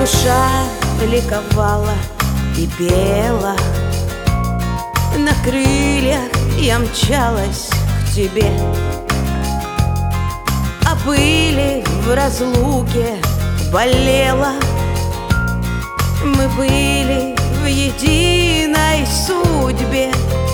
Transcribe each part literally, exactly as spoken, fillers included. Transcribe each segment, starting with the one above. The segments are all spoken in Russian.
Душа ликовала и пела, на крыльях я мчалась к тебе. А пыли в разлуке болела, мы были в единой судьбе.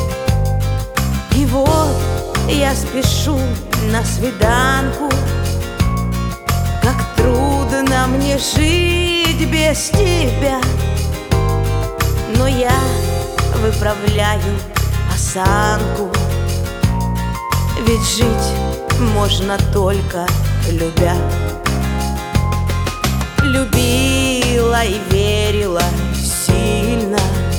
И вот я спешу на свиданку, как трудно мне жить без тебя. Но я выправляю осанку, ведь жить можно только любя. Любила и верила сильно,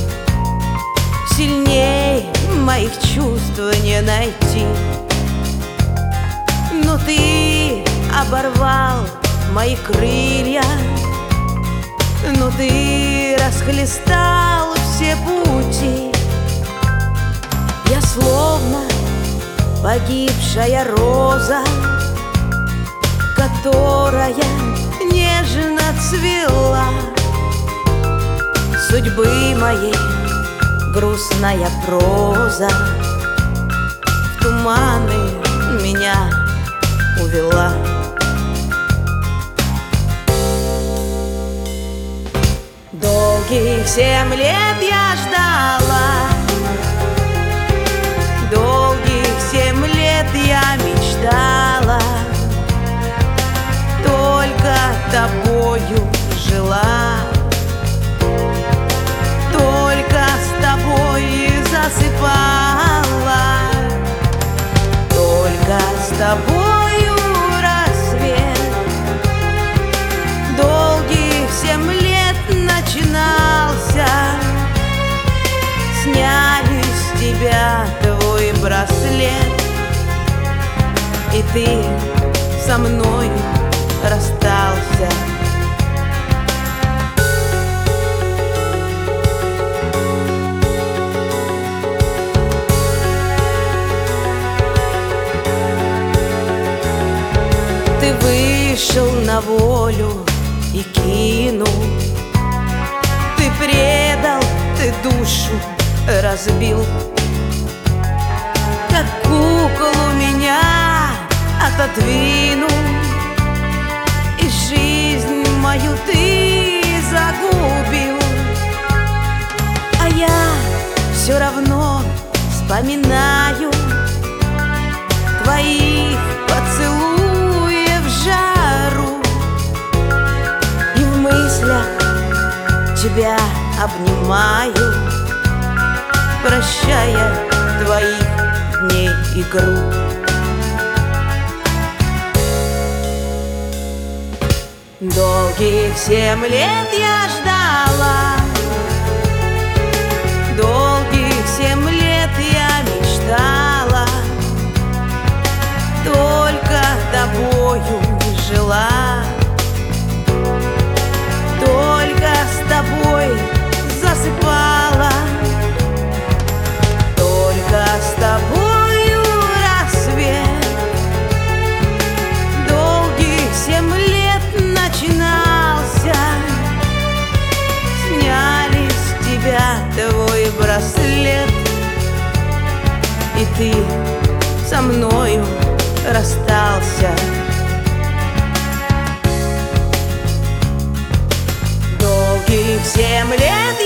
сильней моих чувств не найти. Но ты оборвал мои крылья, но ты расхлестал все пути. Я словно погибшая роза, которая нежно цвела. Судьбы моей грустная проза в туманы меня увела. Долгих семь лет я ждала, долгих семь лет я мечтала, только тобою жила, только с тобой засыпала, только с тобою рассвет. Долгих семь лет начинался, сняли с тебя твой браслет, и ты со мной расстался. Ты вышел на волю и кинул, ты предал, ты душу разбил, как куклу меня отодвинул, и жизнь мою ты загубил. А я все равно вспоминаю твоих поцелуев жару, и в мыслях тебя обнимаю, прощая твоих дней игру. Долгих семь лет я ждала, долгих семь лет я мечтала, только тобою жила, только с тобой засыпала, только с тобою рассвет. Долгих семь лет начинался, сняли с тебя твой браслет, и ты со мною расстался. Долгих семь лет